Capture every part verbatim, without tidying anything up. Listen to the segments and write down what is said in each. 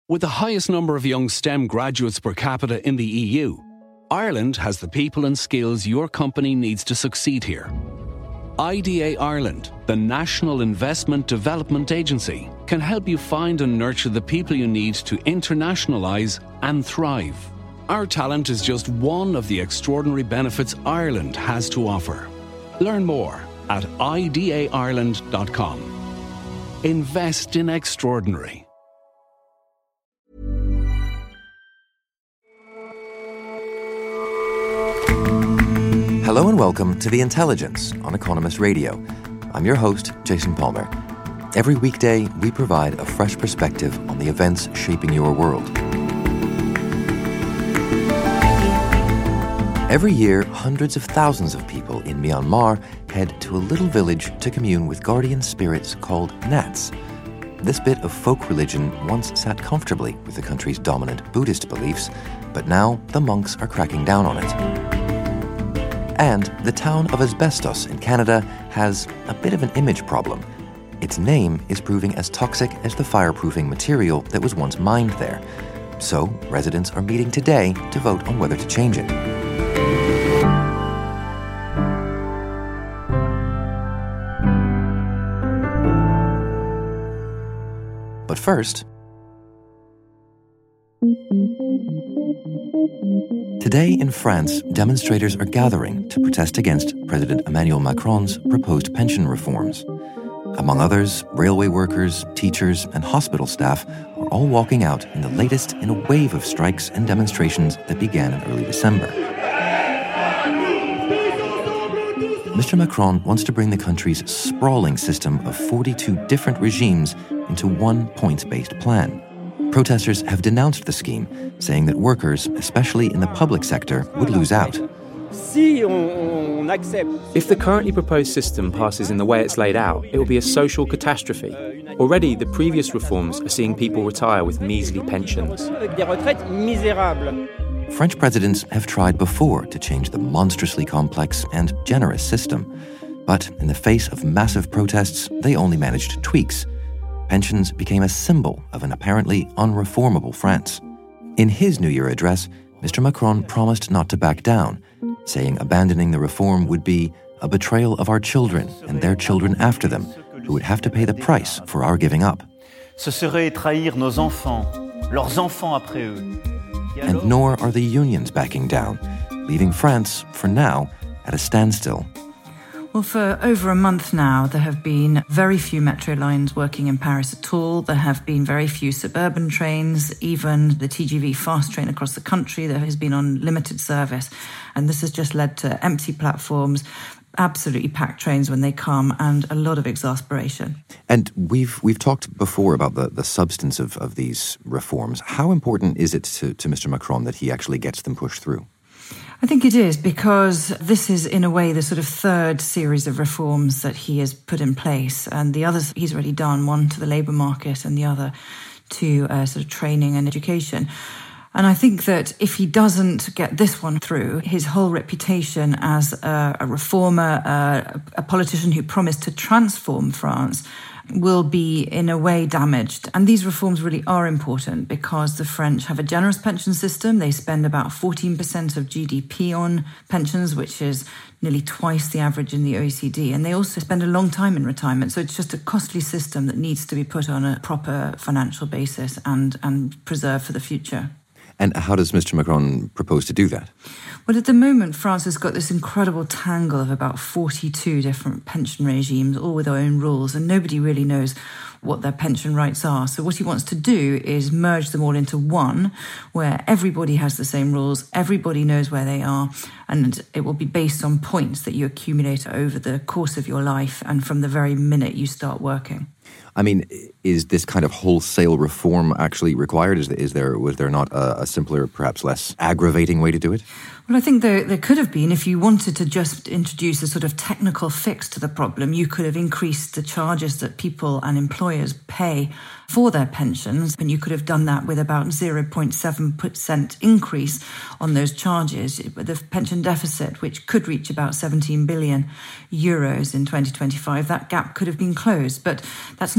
With the highest number of young STEM graduates per capita in the E U, Ireland has the people and skills your company needs to succeed here. I D A Ireland, the National Investment Development Agency, can help you find and nurture the people you need to internationalise and thrive. Our talent is just one of the extraordinary benefits Ireland has to offer. Learn more at I D A Ireland dot com. Invest in extraordinary. Hello and welcome to The Intelligence on Economist Radio. I'm your host, Jason Palmer. Every weekday, we provide a fresh perspective on the events shaping your world. Every year, hundreds of thousands of people in Myanmar head to a little village to commune with guardian spirits called Nats. This bit of folk religion once sat comfortably with the country's dominant Buddhist beliefs, but now the monks are cracking down on it. And the town of Asbestos in Canada has a bit of an image problem. Its name is proving as toxic as the fireproofing material that was once mined there. So, residents are meeting today to vote on whether to change it. But first, today in France, demonstrators are gathering to protest against President Emmanuel Macron's proposed pension reforms. Among others, railway workers, teachers, and hospital staff are all walking out in the latest in a wave of strikes and demonstrations that began in early December. Mister Macron wants to bring the country's sprawling system of forty-two different regimes into one points-based plan. Protesters have denounced the scheme, saying that workers, especially in the public sector, would lose out. If the currently proposed system passes in the way it's laid out, it will be a social catastrophe. Already, the previous reforms are seeing people retire with measly pensions. French presidents have tried before to change the monstrously complex and generous system. But in the face of massive protests, they only managed tweaks. Pensions became a symbol of an apparently unreformable France. In his New Year address, Mister Macron promised not to back down, saying abandoning the reform would be a betrayal of our children and their children after them, who would have to pay the price for our giving up. Ce serait trahir nos enfants, leurs enfants après eux. And nor are the unions backing down, leaving France, for now, at a standstill. Well, for over a month now, there have been very few metro lines working in Paris at all. There have been very few suburban trains, even the T G V fast train across the country that has been on limited service. And this has just led to empty platforms, absolutely packed trains when they come, and a lot of exasperation. And we've we've talked before about the, the substance of, of these reforms. How important is it to, to Mister Macron that he actually gets them pushed through? I think it is, because this is, in a way, the sort of third series of reforms that he has put in place. And the others he's already done, one to the labour market and the other to uh, sort of training and education. And I think that if he doesn't get this one through, his whole reputation as a, a reformer, a, a politician who promised to transform France, will be in a way damaged. And these reforms really are important because the French have a generous pension system. They spend about fourteen percent of G D P on pensions, which is nearly twice the average in the O E C D. And they also spend a long time in retirement. So it's just a costly system that needs to be put on a proper financial basis and, and preserved for the future. And how does Mister Macron propose to do that? Well, at the moment, France has got this incredible tangle of about forty-two different pension regimes, all with their own rules, and nobody really knows what their pension rights are. So what he wants to do is merge them all into one, where everybody has the same rules, everybody knows where they are, and it will be based on points that you accumulate over the course of your life and from the very minute you start working. I mean, is this kind of wholesale reform actually required? Is, is there was there not a, a simpler, perhaps less aggravating way to do it? Well, I think there, there could have been. If you wanted to just introduce a sort of technical fix to the problem, you could have increased the charges that people and employers pay for their pensions, and you could have done that with about zero point seven percent increase on those charges. The pension deficit, which could reach about seventeen billion euros in twenty twenty-five, that gap could have been closed. But that's not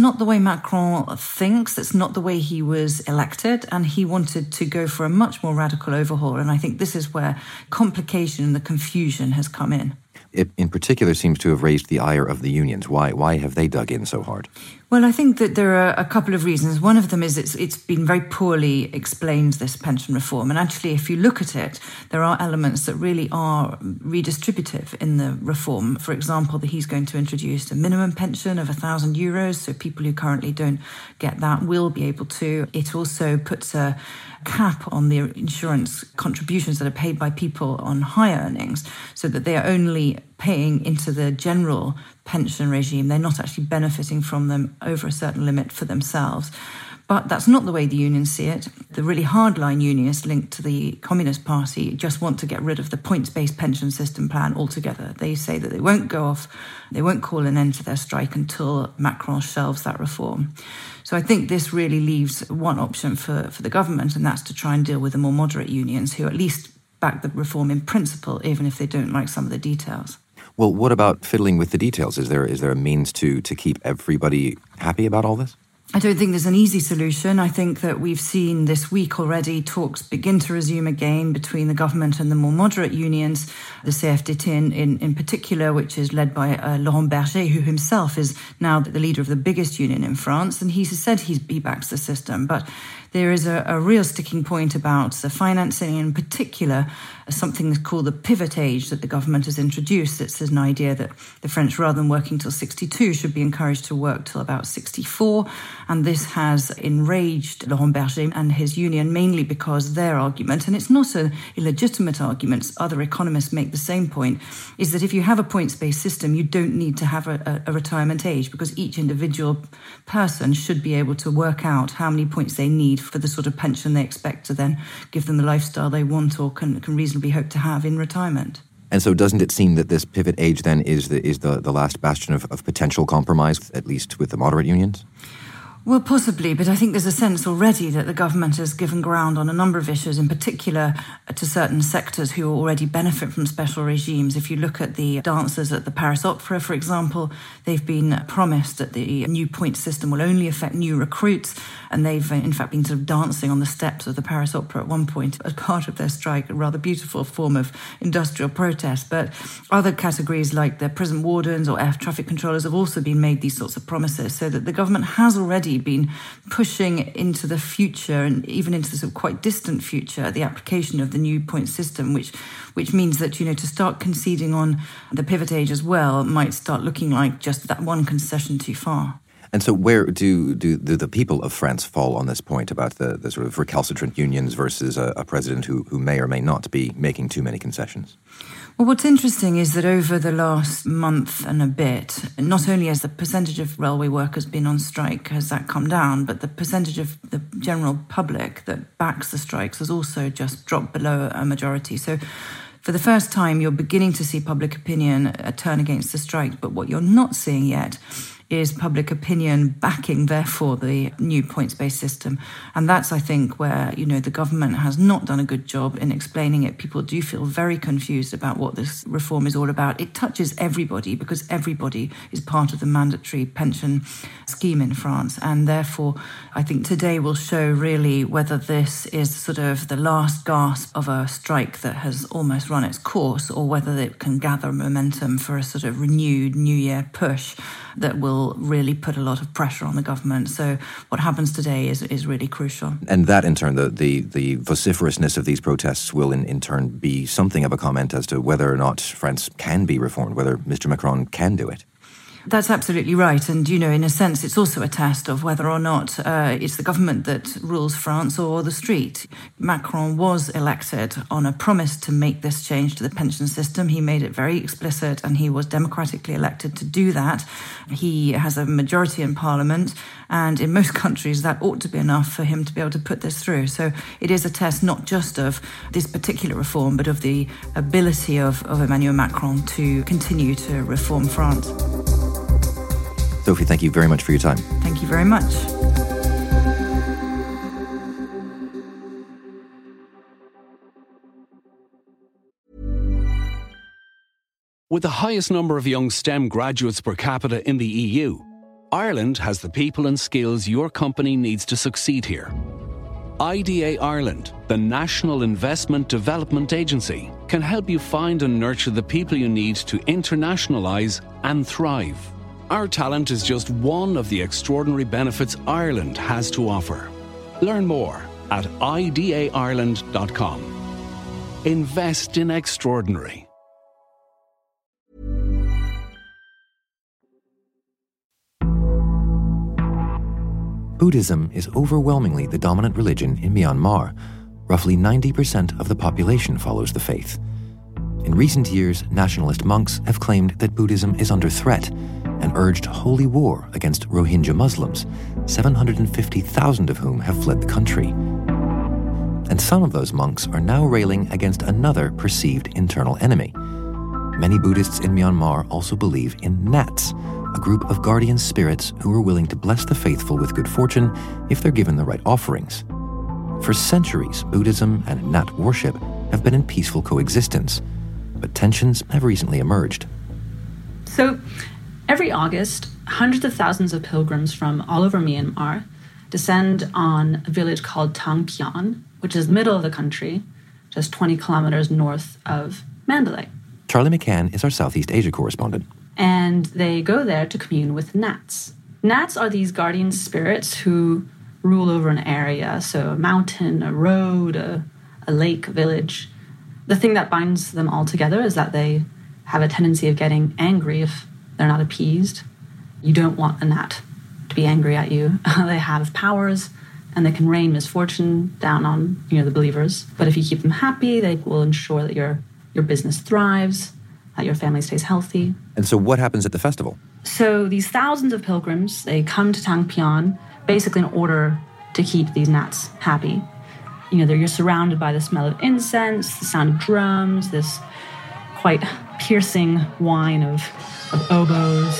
not the way Macron thinks. That's not the way he was elected. And he wanted to go for a much more radical overhaul. And I think this is where complication and the confusion has come in. It, in particular, seems to have raised the ire of the unions. Why, why have they dug in so hard? Well, I think that there are a couple of reasons. One of them is it's, it's been very poorly explained, this pension reform. And actually, if you look at it, there are elements that really are redistributive in the reform. For example, that he's going to introduce a minimum pension of one thousand euros, so people who currently don't get that will be able to. It also puts a cap on the insurance contributions that are paid by people on high earnings, so that they are only paying into the general pension regime. They're not actually benefiting from them over a certain limit for themselves. But that's not the way the unions see it. The really hardline unionists linked to the Communist Party just want to get rid of the points-based pension system plan altogether. They say that they won't go off, they won't call an end to their strike until Macron shelves that reform. So I think this really leaves one option for, for the government, and that's to try and deal with the more moderate unions who at least back the reform in principle, even if they don't like some of the details. Well, what about fiddling with the details? Is there is there a means to, to keep everybody happy about all this? I don't think there's an easy solution. I think that we've seen this week already talks begin to resume again between the government and the more moderate unions, the C F D T in, in, in particular, which is led by uh, Laurent Berger, who himself is now the leader of the biggest union in France. And he's said he's, he backs the system. But there is a, a real sticking point about the financing, in particular, something that's called the pivot age that the government has introduced. It's an idea that the French, rather than working till sixty-two, should be encouraged to work till about sixty-four. And this has enraged Laurent Berger and his union, mainly because their argument, and it's not an illegitimate argument, other economists make the same point, is that if you have a points-based system, you don't need to have a, a, a retirement age, because each individual person should be able to work out how many points they need for the sort of pension they expect to then give them the lifestyle they want or can, can reasonably hope to have in retirement. And so doesn't it seem that this pivot age then is the, is the, the last bastion of, of potential compromise, at least with the moderate unions? Well, possibly, but I think there's a sense already that the government has given ground on a number of issues, in particular to certain sectors who already benefit from special regimes. If you look at the dancers at the Paris Opera, for example, they've been promised that the new point system will only affect new recruits, and they've in fact been sort of dancing on the steps of the Paris Opera at one point as part of their strike, a rather beautiful form of industrial protest. But other categories like the prison wardens or air traffic controllers have also been made these sorts of promises, so that the government has already been pushing into the future and even into the sort of quite distant future the application of the new point system, which which means that, you know, to start conceding on the pivot age as well might start looking like just that one concession too far. And so where do, do, do the people of France fall on this point about the, the sort of recalcitrant unions versus a, a president who, who may or may not be making too many concessions? Well, what's interesting is that over the last month and a bit, not only has the percentage of railway workers been on strike, has that come down, but the percentage of the general public that backs the strikes has also just dropped below a majority. So for the first time, you're beginning to see public opinion turn against the strike, but what you're not seeing yet is public opinion backing, therefore, the new points-based system. And that's, I think, where, you know, the government has not done a good job in explaining it. People do feel very confused about what this reform is all about. It touches everybody because everybody is part of the mandatory pension scheme in France. And therefore, I think today will show really whether this is sort of the last gasp of a strike that has almost run its course, or whether it can gather momentum for a sort of renewed New Year push that will really put a lot of pressure on the government. So what happens today is is really crucial. And that, in turn, the the, the vociferousness of these protests will, in, in turn, be something of a comment as to whether or not France can be reformed, whether Mister Macron can do it. That's absolutely right. And, you know, in a sense, it's also a test of whether or not uh, it's the government that rules France or the street. Macron was elected on a promise to make this change to the pension system. He made it very explicit, and he was democratically elected to do that. He has a majority in parliament, and in most countries that ought to be enough for him to be able to put this through. So it is a test not just of this particular reform, but of the ability of, of Emmanuel Macron to continue to reform France. Sophie, thank you very much for your time. Thank you very much. With the highest number of young STEM graduates per capita in the E U, Ireland has the people and skills your company needs to succeed here. I D A Ireland, the National Investment Development Agency, can help you find and nurture the people you need to internationalise and thrive. Our talent is just one of the extraordinary benefits Ireland has to offer. Learn more at I D A Ireland dot com. Invest in extraordinary. Buddhism is overwhelmingly the dominant religion in Myanmar. Roughly ninety percent of the population follows the faith. In recent years, nationalist monks have claimed that Buddhism is under threat and urged holy war against Rohingya Muslims, seven hundred fifty thousand of whom have fled the country. And some of those monks are now railing against another perceived internal enemy. Many Buddhists in Myanmar also believe in Nats, a group of guardian spirits who are willing to bless the faithful with good fortune if they're given the right offerings. For centuries, Buddhism and Nat worship have been in peaceful coexistence, but tensions have recently emerged. So, every August, hundreds of thousands of pilgrims from all over Myanmar descend on a village called Thang Pian, which is the middle of the country, just twenty kilometers north of Mandalay. Charlie McCann is our Southeast Asia correspondent. And they go there to commune with Nats. Nats are these guardian spirits who rule over an area, so a mountain, a road, a, a lake, a village. The thing that binds them all together is that they have a tendency of getting angry if they're not appeased. You don't want a Nat to be angry at you. They have powers and they can rain misfortune down on, you know, the believers. But if you keep them happy, they will ensure that your your business thrives, that your family stays healthy. And so what happens at the festival? So these thousands of pilgrims, they come to Thang Pian basically in order to keep these Nats happy. You know, you're surrounded by the smell of incense, the sound of drums, this quite piercing whine of, of oboes.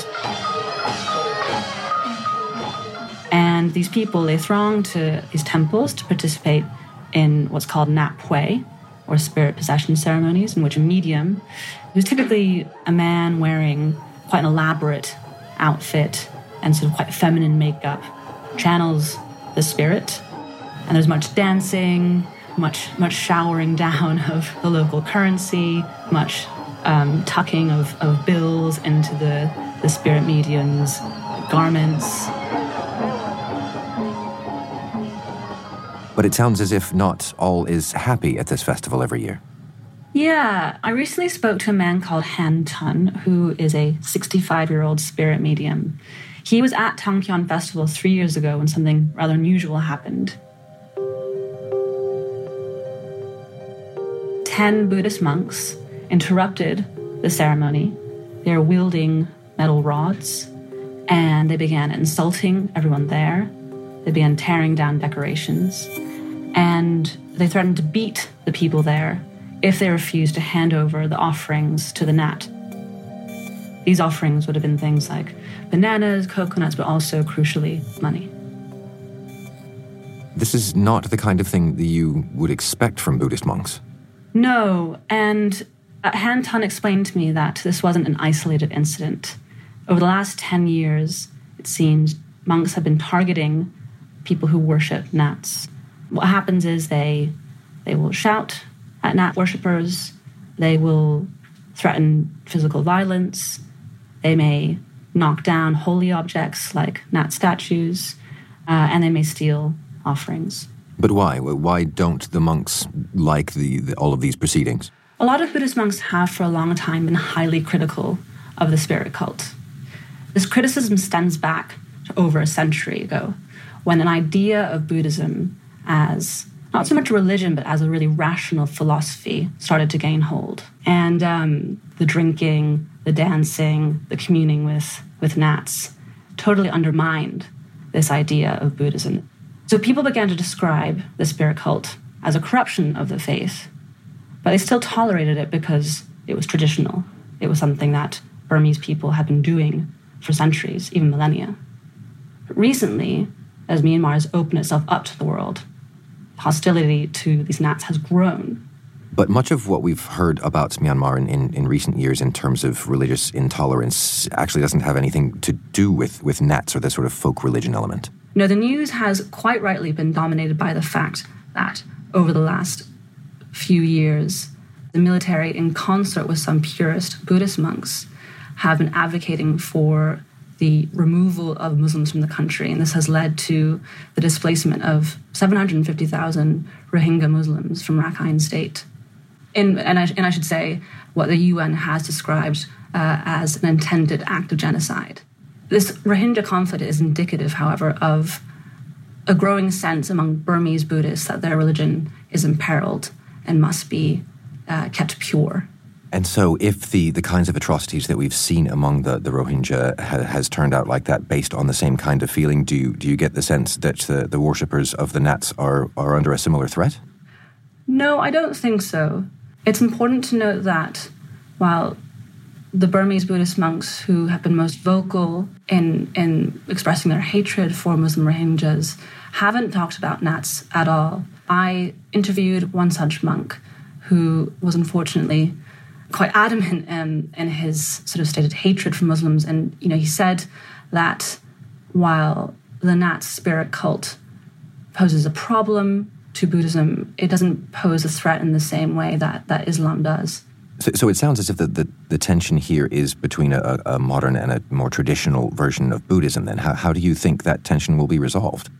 And these people, they throng to these temples to participate in what's called Nat Pui, or spirit possession ceremonies, in which a medium, who's typically a man wearing quite an elaborate outfit and sort of quite feminine makeup, channels the spirit. And there's much dancing, much much showering down of the local currency, much um, tucking of, of bills into the, the spirit medium's garments. But it sounds as if not all is happy at this festival every year. Yeah, I recently spoke to a man called Han Tun, who is a sixty-five-year-old spirit medium. He was at Thang Pian Festival three years ago when something rather unusual happened. Ten Buddhist monks interrupted the ceremony. They were wielding metal rods, and they began insulting everyone there. They began tearing down decorations. And they threatened to beat the people there if they refused to hand over the offerings to the Nat. These offerings would have been things like bananas, coconuts, but also, crucially, money. This is not the kind of thing that you would expect from Buddhist monks. No, and Han Tun explained to me that this wasn't an isolated incident. Over the last ten years, it seems, monks have been targeting people who worship Nats. What happens is they they will shout at Nat worshippers, they will threaten physical violence, they may knock down holy objects like Nat statues, uh, and they may steal offerings. But why? Why don't the monks like the, the all of these proceedings? A lot of Buddhist monks have for a long time been highly critical of the spirit cult. This criticism stems back to over a century ago, when an idea of Buddhism as not so much a religion, but as a really rational philosophy started to gain hold. And um, the drinking, the dancing, the communing with, with Nats totally undermined this idea of Buddhism. So people began to describe the spirit cult as a corruption of the faith, but they still tolerated it because it was traditional. It was something that Burmese people had been doing for centuries, even millennia. But recently, as Myanmar has opened itself up to the world, hostility to these Nats has grown. But much of what we've heard about Myanmar in, in, in recent years in terms of religious intolerance actually doesn't have anything to do with, with Nats or the sort of folk religion element. No, the news has quite rightly been dominated by the fact that over the last few years, the military, in concert with some purist Buddhist monks, have been advocating for the removal of Muslims from the country. And this has led to the displacement of seven hundred fifty thousand Rohingya Muslims from Rakhine State. In, and, I, and I should say what the U N has described uh, as an intended act of genocide. This Rohingya conflict is indicative, however, of a growing sense among Burmese Buddhists that their religion is imperiled and must be uh, kept pure. And so if the, the kinds of atrocities that we've seen among the, the Rohingya ha, has turned out like that based on the same kind of feeling, do you, do you get the sense that the, the worshippers of the Nats are, are under a similar threat? No, I don't think so. It's important to note that while the Burmese Buddhist monks who have been most vocal in, in expressing their hatred for Muslim Rohingyas haven't talked about Nats at all, I interviewed one such monk who was unfortunately quite adamant in, in his sort of stated hatred for Muslims. And, you know, he said that while the Nats spirit cult poses a problem to Buddhism, it doesn't pose a threat in the same way that, that Islam does. So, so it sounds as if the, the, the tension here is between a, a modern and a more traditional version of Buddhism then. How, how do you think that tension will be resolved?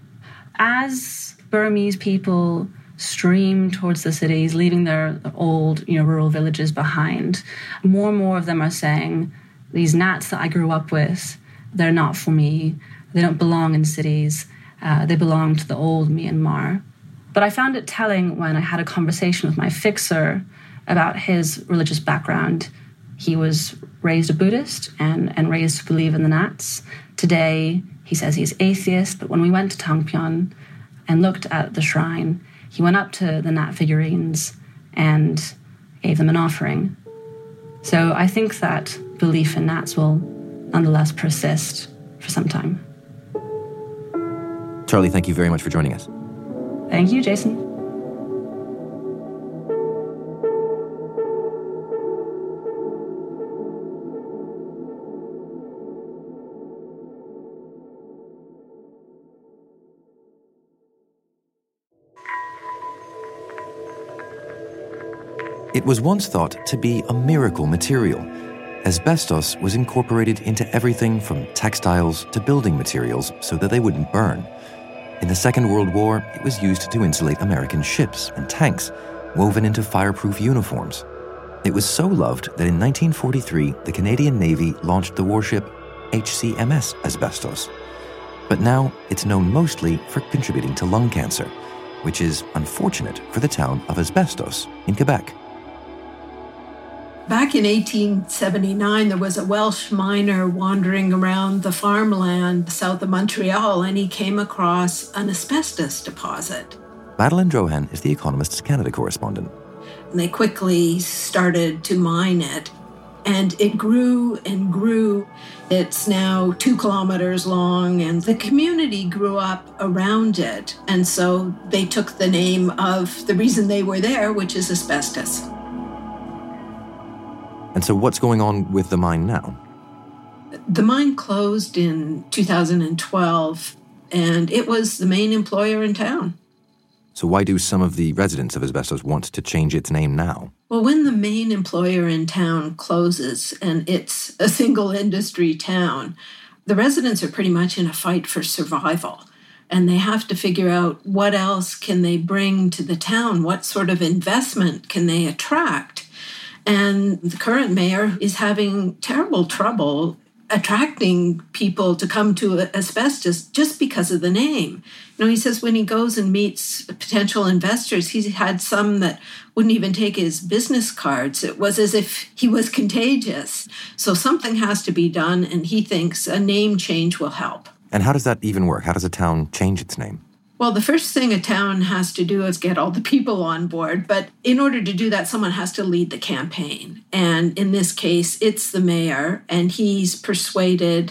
As Burmese people stream towards the cities, leaving their old, you know, rural villages behind, more and more of them are saying, these Nats that I grew up with, they're not for me. They don't belong in cities. Uh, they belong to the old Myanmar. But I found it telling when I had a conversation with my fixer about his religious background. He was raised a Buddhist and, and raised to believe in the Nats. Today, he says he's atheist, but when we went to Tangpyeon and looked at the shrine, he went up to the Nat figurines and gave them an offering. So I think that belief in Nats will nonetheless persist for some time. Charlie, thank you very much for joining us. Thank you, Jason. It was once thought to be a miracle material. Asbestos was incorporated into everything from textiles to building materials so that they wouldn't burn. In the Second World War, it was used to insulate American ships and tanks, woven into fireproof uniforms. It was so loved that in nineteen forty-three, the Canadian Navy launched the warship H C M S Asbestos. But now it's known mostly for contributing to lung cancer, which is unfortunate for the town of Asbestos in Quebec. Back in eighteen seventy-nine, there was a Welsh miner wandering around the farmland south of Montreal, and he came across an asbestos deposit. Madeleine Drohan is the Economist's Canada correspondent. And they quickly started to mine it, and it grew and grew. It's now two kilometers long, and the community grew up around it. And so they took the name of the reason they were there, which is asbestos. And so what's going on with the mine now? The mine closed in two thousand twelve, and it was the main employer in town. So why do some of the residents of Asbestos want to change its name now? Well, when the main employer in town closes, and it's a single industry town, the residents are pretty much in a fight for survival. And they have to figure out what else can they bring to the town? What sort of investment can they attract? And the current mayor is having terrible trouble attracting people to come to Asbestos just because of the name. You know, he says when he goes and meets potential investors, he's had some that wouldn't even take his business cards. It was as if he was contagious. So something has to be done, and he thinks a name change will help. And how does that even work? How does a town change its name? Well, the first thing a town has to do is get all the people on board. But in order to do that, someone has to lead the campaign. And in this case, it's the mayor, and he's persuaded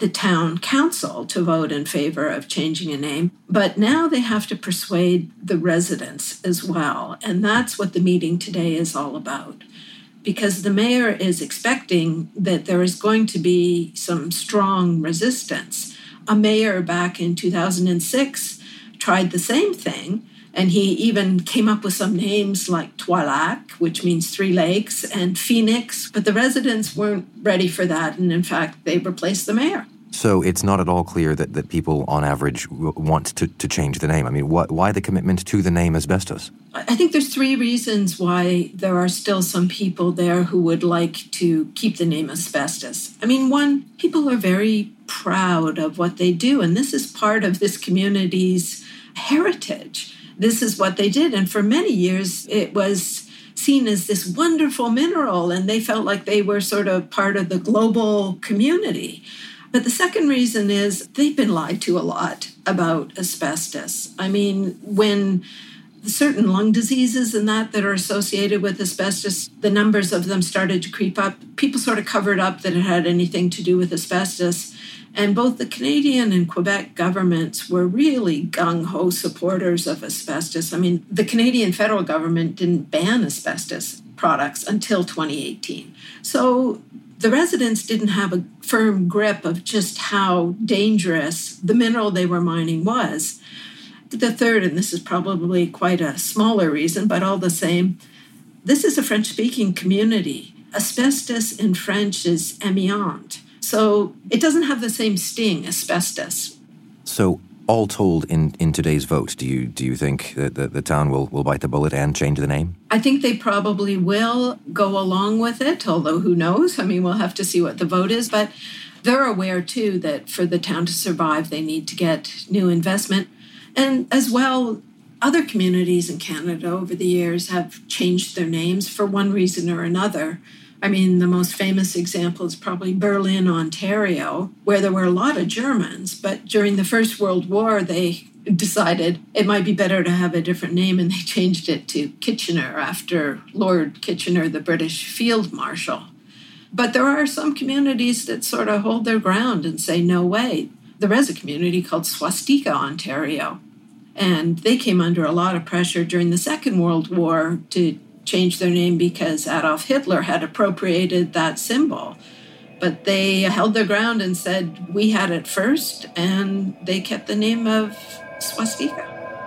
the town council to vote in favor of changing a name, but now they have to persuade the residents as well. And that's what the meeting today is all about. Because the mayor is expecting that there is going to be some strong resistance. A mayor back in two thousand six tried the same thing, and he even came up with some names like Tualac, which means three lakes, and Phoenix, but the residents weren't ready for that, and in fact, they replaced the mayor. So it's not at all clear that, that people, on average, w- want to, to change the name. I mean, wh- why the commitment to the name asbestos? I think there's three reasons why there are still some people there who would like to keep the name asbestos. I mean, one, people are very proud of what they do, and this is part of this community's heritage. This is what they did, and for many years, it was seen as this wonderful mineral, and they felt like they were sort of part of the global community. But the second reason is they've been lied to a lot about asbestos. I mean, when certain lung diseases and that that are associated with asbestos, the numbers of them started to creep up. People sort of covered up that it had anything to do with asbestos. And both the Canadian and Quebec governments were really gung-ho supporters of asbestos. I mean, the Canadian federal government didn't ban asbestos products until twenty eighteen. So the residents didn't have a firm grip of just how dangerous the mineral they were mining was. The third, and this is probably quite a smaller reason, but all the same, this is a French-speaking community. Asbestos in French is amiante. So it doesn't have the same sting, asbestos. So all told, in, in today's vote, do you do you think that the, the town will, will bite the bullet and change the name? I think they probably will go along with it, although who knows? I mean, we'll have to see what the vote is. But they're aware, too, that for the town to survive, they need to get new investment. And as well, other communities in Canada over the years have changed their names for one reason or another. I mean, the most famous example is probably Berlin, Ontario, where there were a lot of Germans, but during the First World War, they decided it might be better to have a different name, and they changed it to Kitchener after Lord Kitchener, the British Field Marshal. But there are some communities that sort of hold their ground and say, no way. There is a community called Swastika, Ontario, and they came under a lot of pressure during the Second World War to change their name because Adolf Hitler had appropriated that symbol. But they held their ground and said, we had it first, and they kept the name of Swastika.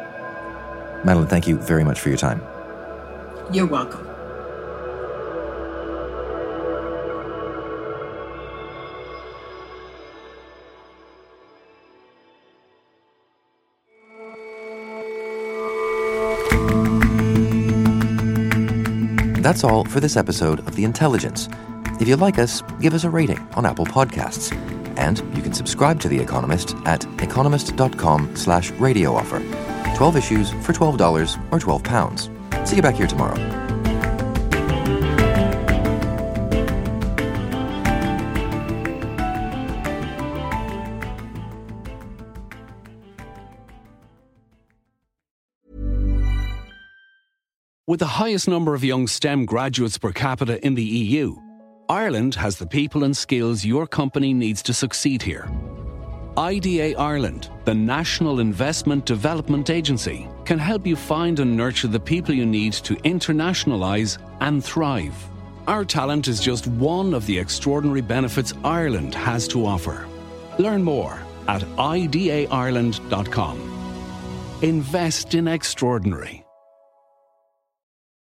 Madeleine, thank you very much for your time. You're welcome. That's all for this episode of The Intelligence. If you like us, give us a rating on Apple Podcasts. And you can subscribe to The Economist at economist.com slash radio offer. twelve issues for twelve dollars or twelve pounds. See you back here tomorrow. With the highest number of young STEM graduates per capita in the E U, Ireland has the people and skills your company needs to succeed here. I D A Ireland, the National Investment Development Agency, can help you find and nurture the people you need to internationalise and thrive. Our talent is just one of the extraordinary benefits Ireland has to offer. Learn more at I D A Ireland dot com. Invest in extraordinary.